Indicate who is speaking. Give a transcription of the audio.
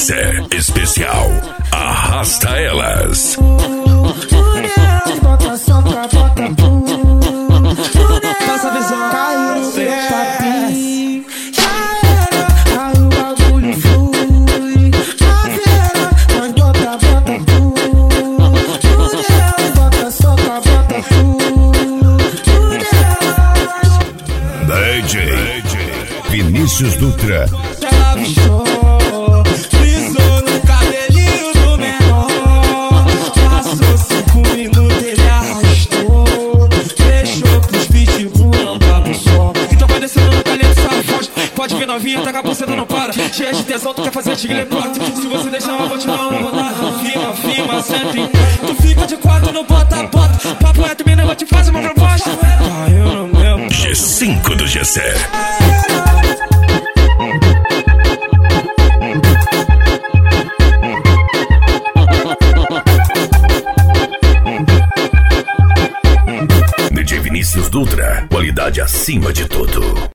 Speaker 1: Gessé especial Arrasta Elas.
Speaker 2: Passa a visão, caiu no papinho. Já era, aí o bagulho flui. A vera, mas bota tudo delas, bota soca, bota tudo delas.
Speaker 1: DJ Vinícius Dutra.
Speaker 2: Ela bichou, pisou no cabelinho do menor. Passou 5 minutos, ele arrastou. Fechou pros pitbull, não dá só. Então vai descendo no calhão, sabe forte. Pode vir novinha, taca a buceta, não para. Cheia de tesão, tu quer fazer tigre-pote. Se você deixar, eu vou te dar uma rodada. Firma, sempre. Tu fica de quatro, não bota. Papo é tu, menina, eu vou te fazer uma proposta. Caiu no meu
Speaker 1: G5 do Gessé. DJ Vinícius Dutra, qualidade acima de tudo.